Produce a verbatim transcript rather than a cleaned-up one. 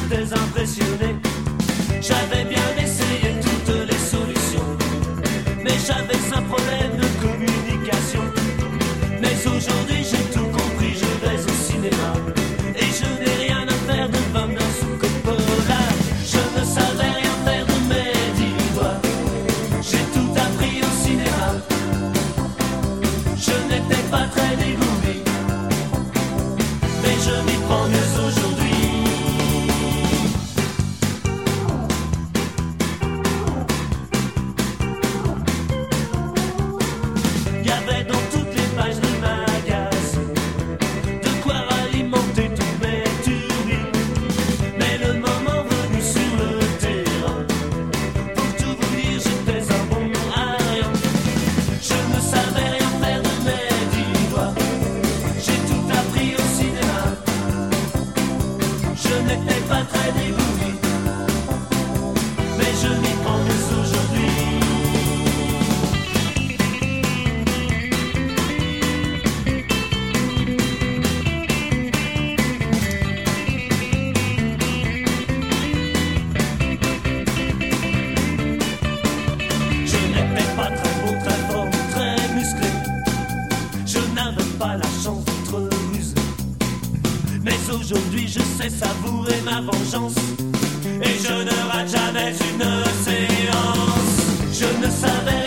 j'étais impressionné. J'avais bien essayé toutes les solutions, mais j'avais un problème de communication. Mais aujourd'hui j'ai tout compris, je vais au cinéma et je n'ai rien à faire de Wenders ou Coppola. Je ne savais rien faire de mes dix doigts, j'ai tout appris au cinéma. Je n'étais pas très dégourdi, mais je m'y prends mieux aujourd'hui. Il y avait dans toutes les pages du magazine de quoi alimenter tous mes tueries. Mais le moment venu sur le terrain, pour tout vous dire, j'étais un bon à rien. Je ne savais rien faire de mes dix doigts, j'ai tout appris au cinéma. Je n'étais pas très dégourdi, mais je m'y prends mieux aujourd'hui. Je n'étais pas très beau, très fort, très musclé. Je n'avais pas la chance d'être rusé. Mais aujourd'hui je sais savourer ma vengeance, et je ne rate jamais une séance. Je ne savais